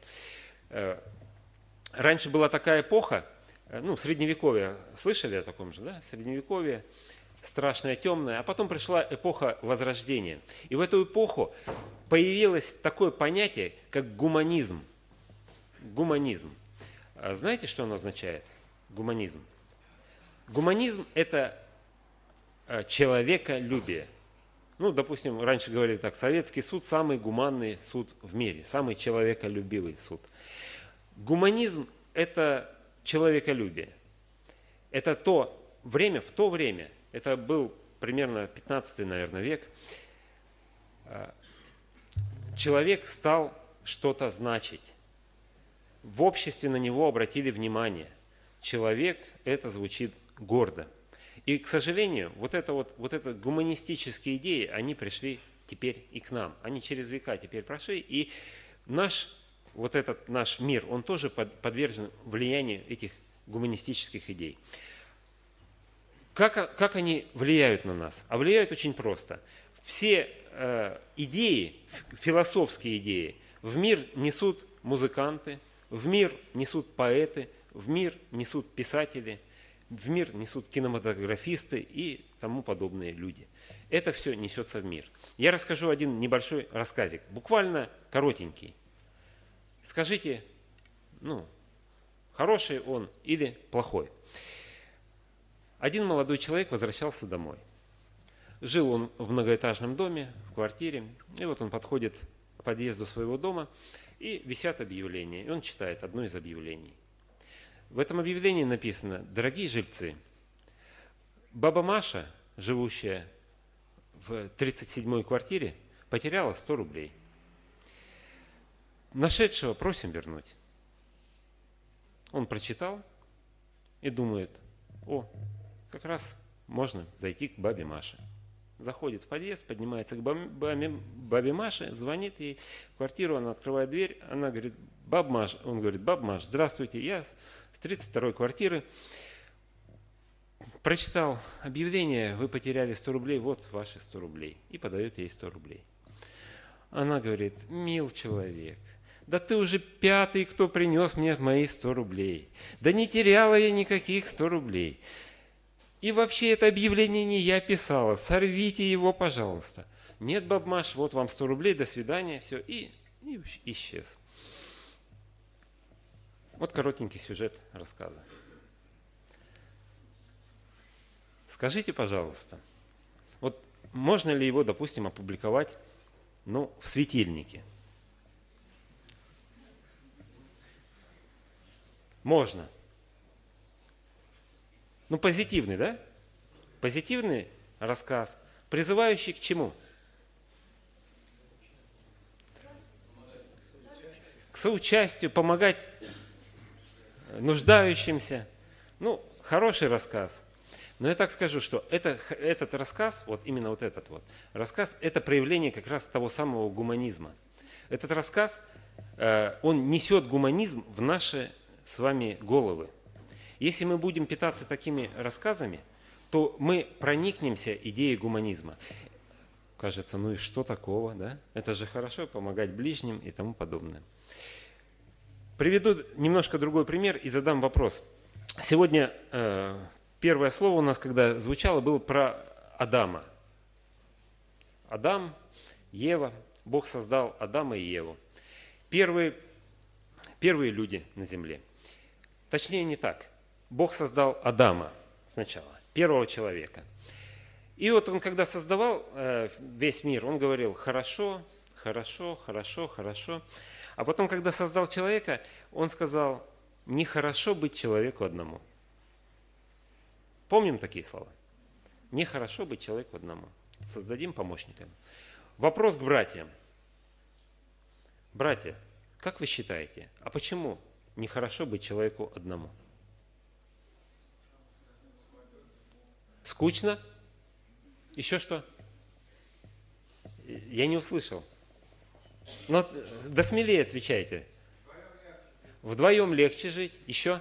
Раньше была такая эпоха, ну, средневековье, слышали о таком же, да? Средневековье, страшная, темная, а потом пришла эпоха Возрождения. И в эту эпоху появилось такое понятие, как гуманизм. Гуманизм. Знаете, что оно означает? Гуманизм. Гуманизм – это человеколюбие. Ну, допустим, раньше говорили так, советский суд – самый гуманный суд в мире, самый человеколюбивый суд. Гуманизм – это человеколюбие. Это то время, в то время, это был примерно пятнадцатый, наверное, век, человек стал что-то значить. В обществе на него обратили внимание. Человек, это звучит гордо. И, к сожалению, вот, это вот, вот это гуманистические идеи, они пришли теперь и к нам. Они через века теперь прошли, и наш, вот этот наш мир, он тоже под, подвержен влиянию этих гуманистических идей. Как, как они влияют на нас? А влияют очень просто. Все э, идеи, философские идеи в мир несут музыканты, в мир несут поэты, в мир несут писатели, в мир несут кинематографисты и тому подобные люди. Это все несется в мир. Я расскажу один небольшой рассказик, буквально коротенький. Скажите, ну, хороший он или плохой. Один молодой человек возвращался домой. Жил он в многоэтажном доме, в квартире, и вот он подходит к подъезду своего дома, и висят объявления, и он читает одно из объявлений. В этом объявлении написано: «Дорогие жильцы, баба Маша, живущая в тридцать седьмой квартире, потеряла сто рублей. Нашедшего просим вернуть». Он прочитал и думает: о, как раз можно зайти к бабе Маше. Заходит в подъезд, поднимается к бабе, бабе Маше, звонит ей в квартиру, она открывает дверь, она говорит: баба Маша, он говорит: баба Маша, здравствуйте, я с тридцать второй квартиры прочитал объявление, вы потеряли сто рублей, вот ваши сто рублей. И подает ей сто рублей. Она говорит: мил человек, да ты уже пятый, кто принес мне мои сто рублей. Да не теряла я никаких сто рублей. И вообще это объявление не я писала, сорвите его, пожалуйста. Нет, баб Маш, вот вам сто рублей, до свидания, все, и, и исчез. Вот коротенький сюжет рассказа. Скажите, пожалуйста, вот можно ли его, допустим, опубликовать, ну, в светильнике? Можно. Ну, позитивный, да? Позитивный рассказ, призывающий к чему? К соучастию, помогать нуждающимся. Ну, хороший рассказ. Но я так скажу, что это, этот рассказ, вот именно вот этот вот рассказ, это проявление как раз того самого гуманизма. Этот рассказ, э, он несет гуманизм в наши с вами головы. Если мы будем питаться такими рассказами, то мы проникнемся идеей гуманизма. Кажется, ну и что такого, да? Это же хорошо, помогать ближним и тому подобное. Приведу немножко другой пример и задам вопрос. Сегодня э, первое слово у нас, когда звучало, было про Адама. Адам, Ева. Бог создал Адама и Еву. Первые, первые люди на земле. Точнее, не так. Бог создал Адама сначала, первого человека. И вот он, когда создавал э, весь мир, он говорил: хорошо, хорошо, хорошо, хорошо. А потом, когда создал человека, он сказал: нехорошо быть человеку одному. Помним такие слова? Нехорошо быть человеку одному. Создадим помощника. Вопрос к братьям. Братья, как вы считаете, а почему нехорошо быть человеку одному? Скучно? Еще что? Я не услышал. Но да смелее отвечайте. Вдвоем легче жить. Еще?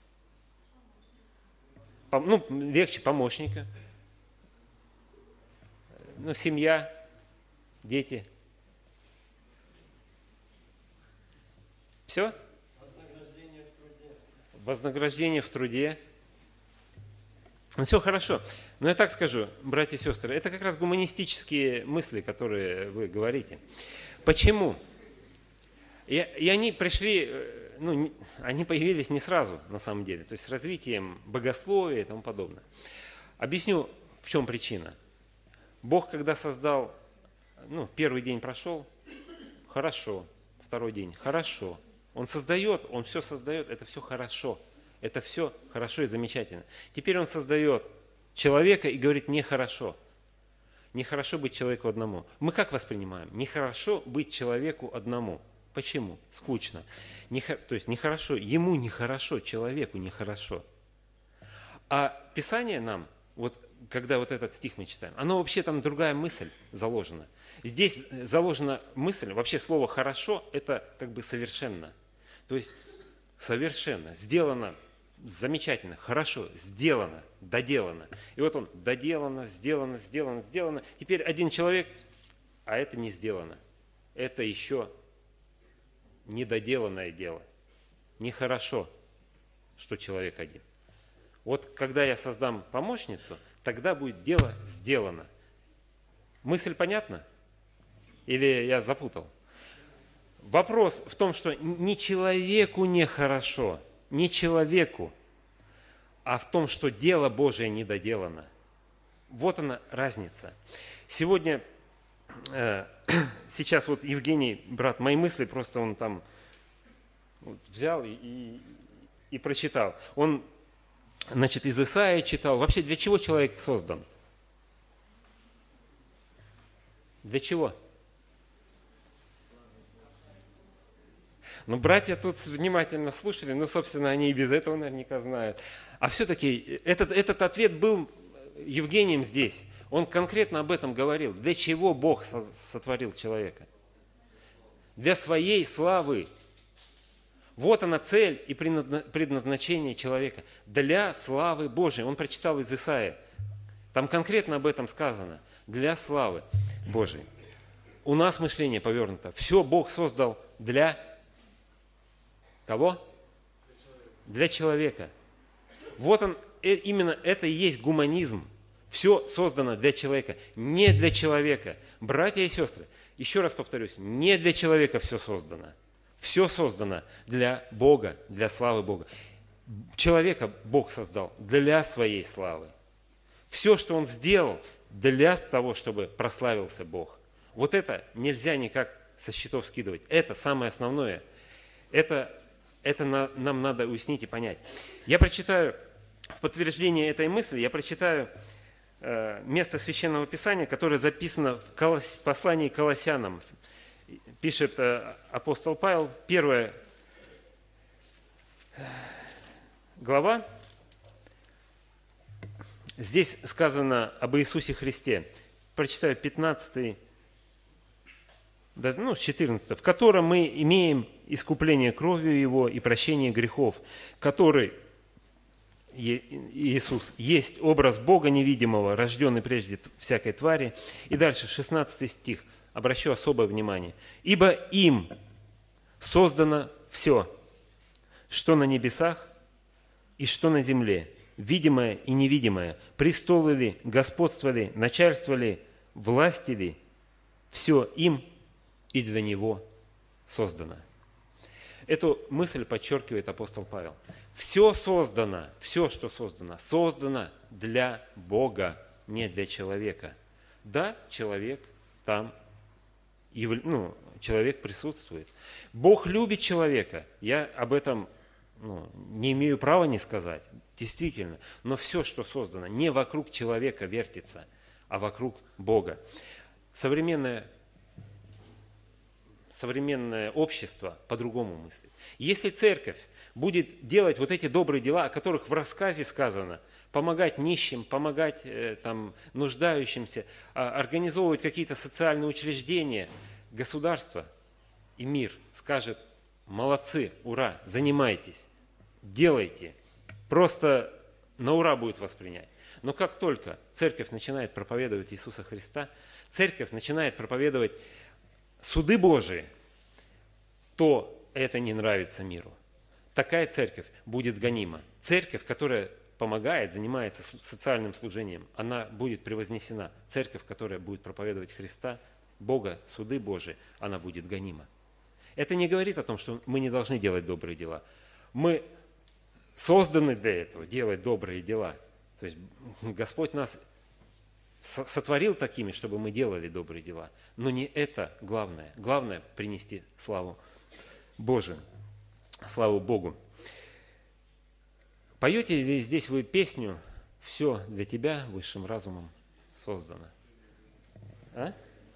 Ну, легче помощника. Ну, семья, дети. Все? Вознаграждение в труде. Вознаграждение в труде. Ну, все хорошо. Но я так скажу, братья и сестры, это как раз гуманистические мысли, которые вы говорите. Почему? И, и они пришли, ну, они появились не сразу, на самом деле, то есть с развитием богословия и тому подобное. Объясню, в чем причина. Бог, когда создал, ну, первый день прошел, хорошо, второй день, хорошо. Он создает, он все создает, это все хорошо. Это все хорошо и замечательно. Теперь он создает человека и говорит: нехорошо. нехорошо быть человеку одному. Мы как воспринимаем? Нехорошо быть человеку одному. Почему? Скучно. Нехо... То есть нехорошо, ему нехорошо, человеку нехорошо. А Писание нам, вот когда вот этот стих мы читаем, оно вообще там другая мысль заложена. Здесь заложена мысль, вообще слово «хорошо» – это как бы совершенно. То есть совершенно, сделано замечательно, хорошо, сделано, доделано. И вот он, доделано, сделано, сделано, сделано. Теперь один человек, а это не сделано. Это еще недоделанное дело. Нехорошо, что человек один. Вот когда я создам помощницу, тогда будет дело сделано. Мысль понятна? Или я запутал? Вопрос в том, что не человеку нехорошо, не человеку, а в том, что дело Божие недоделано. Вот она разница. Сегодня, э, сейчас вот Евгений, брат, мои мысли, просто он там вот взял и, и, и прочитал. Он, значит, из Исаии читал. Вообще, для чего человек создан? Для чего? Ну, братья тут внимательно слушали, ну, собственно, они и без этого наверняка знают. А все-таки этот, этот ответ был Евгением здесь. Он конкретно об этом говорил. Для чего Бог сотворил человека? Для своей славы. Вот она цель и предназначение человека. Для славы Божией. Он прочитал из Исаии. Там конкретно об этом сказано. Для славы Божией. У нас мышление повернуто. Все Бог создал для кого? Для человека. Вот он, именно это и есть гуманизм. Все создано для человека, не для человека. Братья и сестры, еще раз повторюсь, не для человека все создано. Все создано для Бога, для славы Бога. Человека Бог создал для своей славы. Все, что Он сделал, для того, чтобы прославился Бог. Вот это нельзя никак со счетов скидывать. Это самое основное. Это, это на, нам надо уяснить и понять. Я прочитаю, в подтверждение этой мысли, я прочитаю э, место Священного Писания, которое записано в Колос, послании к Колоссянам. Пишет э, апостол Павел, первая глава. Здесь сказано об Иисусе Христе. Прочитаю пятнадцатый, ну, четырнадцатый. «В котором мы имеем искупление кровью Его и прощение грехов, который, Иисус, есть образ Бога невидимого, рожденный прежде всякой твари». И дальше, шестнадцатый стих. Обращу особое внимание. «Ибо им создано все, что на небесах и что на земле, видимое и невидимое, престолы ли, господство ли, начальство ли, власти ли, все им и для Него создано». Эту мысль подчеркивает апостол Павел. Все создано, все, что создано, создано для Бога, не для человека. Да, человек там, ну, человек присутствует. Бог любит человека. Я об этом ну, не имею права не сказать. Действительно. Но все, что создано, не вокруг человека вертится, а вокруг Бога. Современное, современное общество по-другому мыслит. Если церковь будет делать вот эти добрые дела, о которых в рассказе сказано, помогать нищим, помогать э, там, нуждающимся, э, организовывать какие-то социальные учреждения, государство и мир скажет: молодцы, ура, занимайтесь, делайте. Просто на ура будет воспринять. Но как только церковь начинает проповедовать Иисуса Христа, церковь начинает проповедовать суды Божии, то это не нравится миру. Такая церковь будет гонима. Церковь, которая помогает, занимается социальным служением, она будет превознесена. Церковь, которая будет проповедовать Христа, Бога, суды Божии, она будет гонима. Это не говорит о том, что мы не должны делать добрые дела. Мы созданы для этого, делать добрые дела. То есть Господь нас сотворил такими, чтобы мы делали добрые дела. Но не это главное. Главное – принести славу Божию, славу Богу. Поете ли здесь вы песню «Все для тебя высшим разумом создано»? А?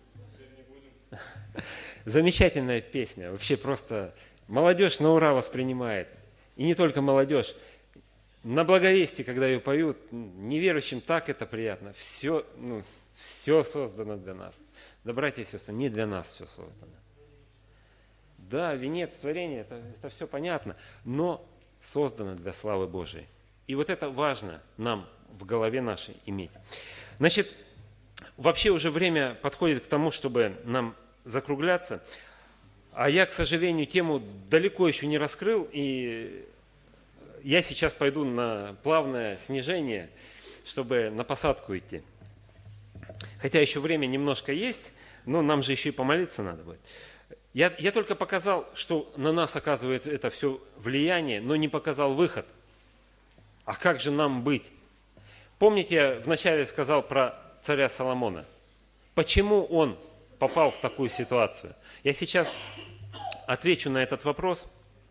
Замечательная песня. Вообще просто молодежь на ура воспринимает. И не только молодежь. На Благовестии, когда ее поют, неверующим так это приятно. Все, ну, все создано для нас. Да, братья и сестры, не для нас все создано. Да, венец творения, это, это все понятно, но создано для славы Божией. И вот это важно нам в голове нашей иметь. Значит, вообще уже время подходит к тому, чтобы нам закругляться. А я, к сожалению, тему далеко еще не раскрыл, и я сейчас пойду на плавное снижение, чтобы на посадку идти. Хотя еще время немножко есть, но нам же еще и помолиться надо будет. Я, я только показал, что на нас оказывает это все влияние, но не показал выход. А как же нам быть? Помните, я вначале сказал про царя Соломона? Почему он попал в такую ситуацию? Я сейчас отвечу на этот вопрос.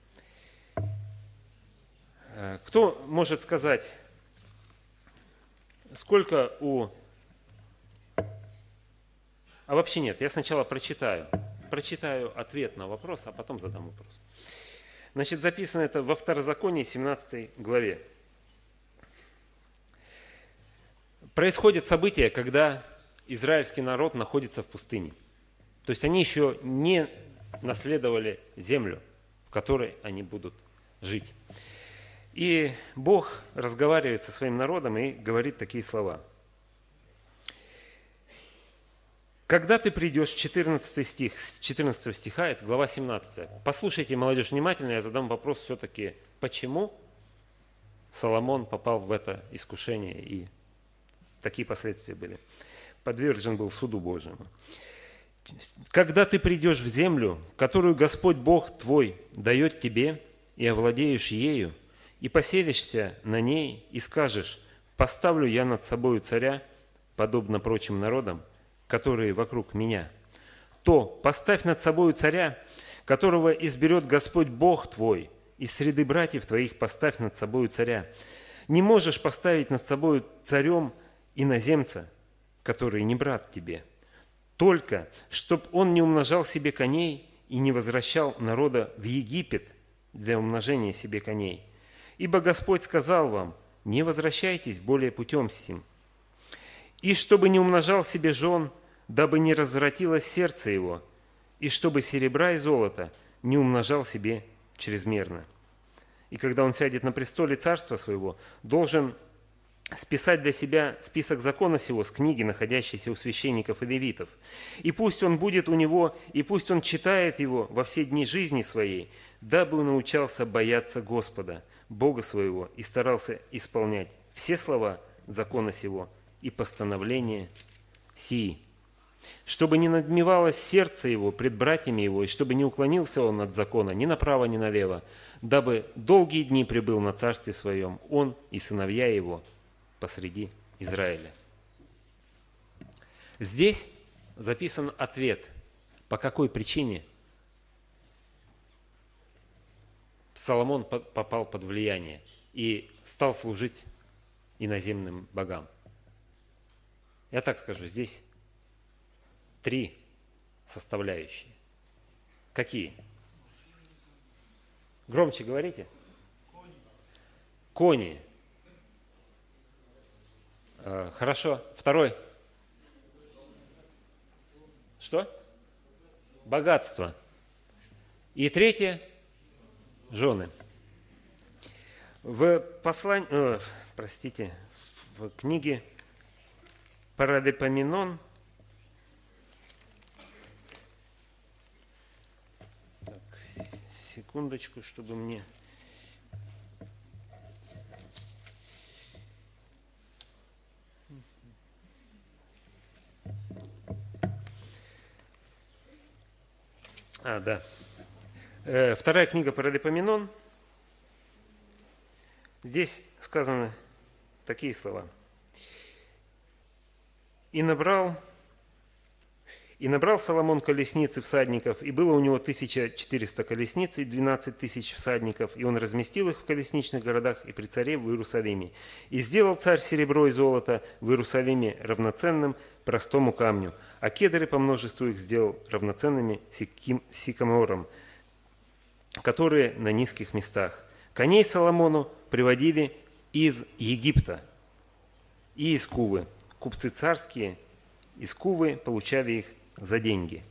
Кто может сказать, сколько у... А вообще нет, я сначала прочитаю. Прочитаю ответ на вопрос, а потом задам вопрос. Значит, записано это во Второзаконии, семнадцатой главе. Происходит событие, когда израильский народ находится в пустыне. То есть они еще не наследовали землю, в которой они будут жить. И Бог разговаривает со своим народом и говорит такие слова. Когда ты придешь, четырнадцатый стих, с четырнадцатого стиха, это глава семнадцатая. Послушайте, молодежь, внимательно, я задам вопрос все-таки, почему Соломон попал в это искушение и такие последствия были. Подвержен был суду Божьему. Когда ты придешь в землю, которую Господь Бог твой дает тебе, и овладеешь ею, и поселишься на ней, и скажешь, поставлю я над собою царя, подобно прочим народам, которые вокруг меня, то поставь над собою царя, которого изберет Господь Бог твой, из среды братьев твоих поставь над собою царя. Не можешь поставить над собою царем иноземца, который не брат тебе, только, чтоб он не умножал себе коней и не возвращал народа в Египет для умножения себе коней. Ибо Господь сказал вам, не возвращайтесь более путем сим. И чтобы не умножал себе жен, дабы не развратилось сердце его, и чтобы серебра и золота не умножал себе чрезмерно. И когда он сядет на престоле царства своего, должен списать для себя список закона сего с книги, находящейся у священников и левитов. И пусть он будет у него, и пусть он читает его во все дни жизни своей, дабы он научался бояться Господа, Бога своего, и старался исполнять все слова закона сего и постановления сии. Чтобы не надмевалось сердце его пред братьями его, и чтобы не уклонился он от закона ни направо, ни налево, дабы долгие дни пребыл на царстве своем он и сыновья его посреди Израиля. Здесь записан ответ, по какой причине Соломон попал под влияние и стал служить иноземным богам. Я так скажу, здесь три составляющие. Какие? Громче говорите. Кони. Э, хорошо. Второй. Что? Богатство. И третье. Жены. В послании, э, простите, в книге Паралипоменон, так, секундочку, чтобы мне... А, да. Э, вторая книга Паралипоменон. Здесь сказаны такие слова. «И набрал, И набрал Соломон колесниц и всадников, и было у него тысяча четыреста колесниц и двенадцать тысяч всадников, и он разместил их в колесничных городах и при царе в Иерусалиме. И сделал царь серебро и золото в Иерусалиме равноценным простому камню, а кедры по множеству их сделал равноценными сиким, сикаморам, которые на низких местах. Коней Соломону приводили из Египта и из Кувы. Купцы царские из Кувы получали их за деньги.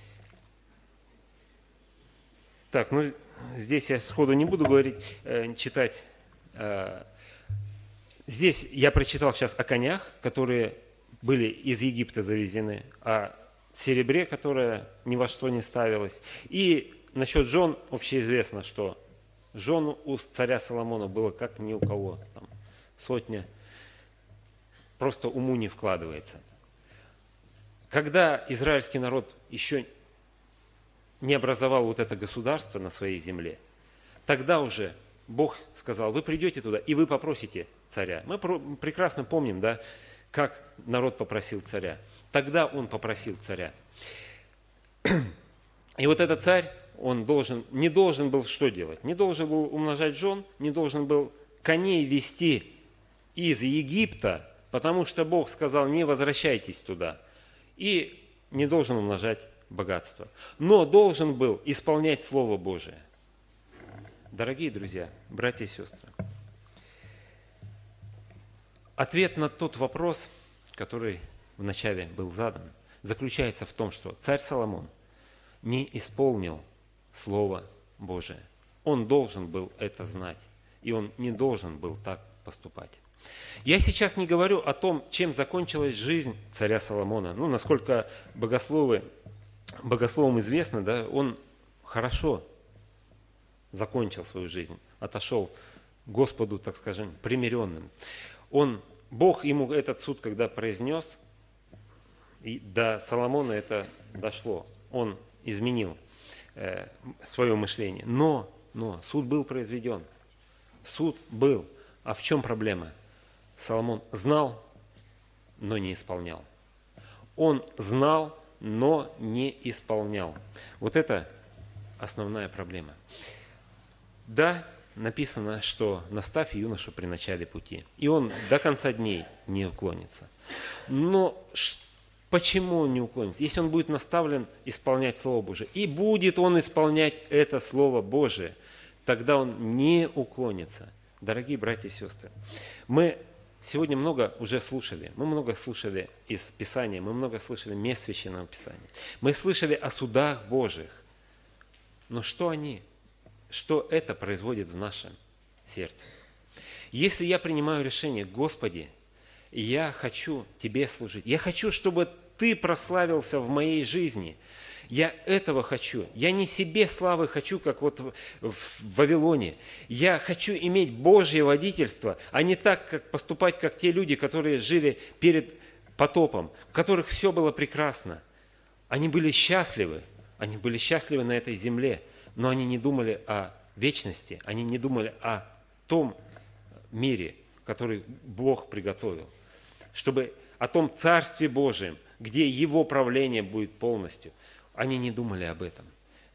Так, ну здесь я сходу не буду говорить, э, читать. Э, здесь я прочитал сейчас о конях, которые были из Египта завезены, о серебре, которое ни во что не ставилось. И насчет жен общеизвестно, что жен у царя Соломона было как ни у кого, там, сотня, просто уму не вкладывается. Когда израильский народ еще не образовал вот это государство на своей земле, тогда уже Бог сказал: вы придете туда и вы попросите царя. Мы прекрасно помним, да, как народ попросил царя. Тогда он попросил царя. И вот этот царь, он должен, не должен был что делать? Не должен был умножать жен, не должен был коней вести из Египта, потому что Бог сказал: не возвращайтесь туда. И не должен умножать богатство. Но должен был исполнять Слово Божие. Дорогие друзья, братья и сестры, ответ на тот вопрос, который вначале был задан, заключается в том, что царь Соломон не исполнил Слово Божие. Он должен был это знать, и он не должен был так поступать. Я сейчас не говорю о том, чем закончилась жизнь царя Соломона. Ну, насколько богословы, богословам известно, да, он хорошо закончил свою жизнь, отошел к Господу, так скажем, примиренным. Он, Бог ему этот суд, когда произнес, и до Соломона это дошло, он изменил э, свое мышление. Но, но суд был произведен, суд был. А в чем проблема? Соломон знал, но не исполнял. Он знал, но не исполнял. Вот это основная проблема. Да, написано, что наставь юношу при начале пути, и он до конца дней не уклонится. Но почему он не уклонится? Если он будет наставлен исполнять Слово Божие, и будет он исполнять это Слово Божие, тогда он не уклонится. Дорогие братья и сестры, мы сегодня много уже слушали, мы много слушали из Писания, мы много слышали мест Священного Писания, мы слышали о судах Божьих, но что они, что это производит в нашем сердце? Если я принимаю решение: Господи, я хочу Тебе служить, я хочу, чтобы Ты прославился в моей жизни, я этого хочу. Я не себе славы хочу, как вот в Вавилоне. Я хочу иметь Божье водительство, а не так, как поступать, как те люди, которые жили перед потопом, у которых все было прекрасно. Они были счастливы, они были счастливы на этой земле, но они не думали о вечности, они не думали о том мире, который Бог приготовил, чтобы о том Царстве Божьем, где Его правление будет полностью. Они не думали об этом.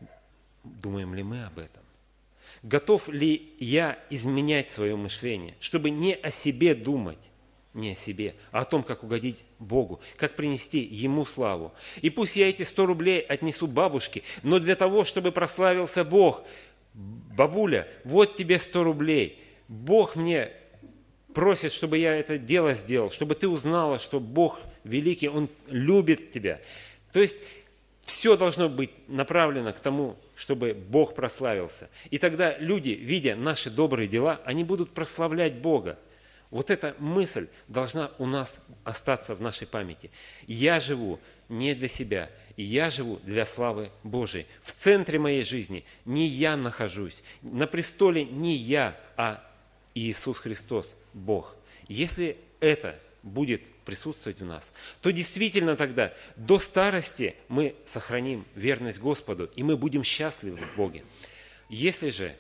Думаем ли мы об этом? Готов ли я изменять свое мышление, чтобы не о себе думать, не о себе, а о том, как угодить Богу, как принести Ему славу. И пусть я эти сто рублей отнесу бабушке, но для того, чтобы прославился Бог. Бабуля, вот тебе сто рублей. Бог мне просит, чтобы я это дело сделал, чтобы ты узнала, что Бог великий, Он любит тебя. То есть все должно быть направлено к тому, чтобы Бог прославился. И тогда люди, видя наши добрые дела, они будут прославлять Бога. Вот эта мысль должна у нас остаться в нашей памяти. Я живу не для себя, я живу для славы Божией. В центре моей жизни не я нахожусь, на престоле не я, а Иисус Христос, Бог. Если это будет присутствовать в нас, то действительно тогда до старости мы сохраним верность Господу, и мы будем счастливы в Боге. Если же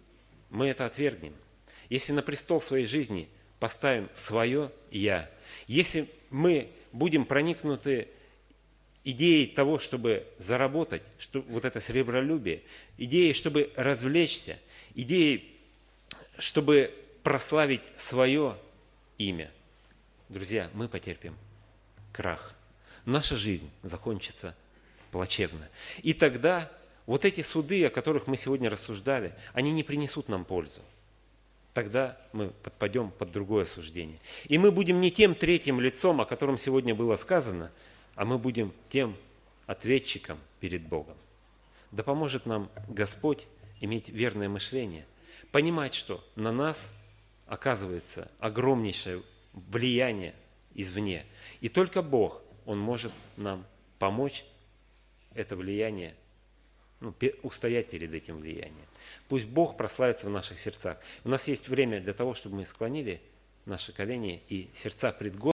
мы это отвергнем, если на престол своей жизни поставим свое «я», если мы будем проникнуты идеей того, чтобы заработать, что, вот это сребролюбие, идеей, чтобы развлечься, идеей, чтобы прославить свое имя, друзья, мы потерпим крах. Наша жизнь закончится плачевно. И тогда вот эти суды, о которых мы сегодня рассуждали, они не принесут нам пользу. Тогда мы подпадем под другое суждение. И мы будем не тем третьим лицом, о котором сегодня было сказано, а мы будем тем ответчиком перед Богом. Да поможет нам Господь иметь верное мышление, понимать, что на нас оказывается огромнейшее влияние извне. И только Бог, Он может нам помочь это влияние, ну, устоять перед этим влиянием. Пусть Бог прославится в наших сердцах. У нас есть время для того, чтобы мы склонили наши колени и сердца пред Господом.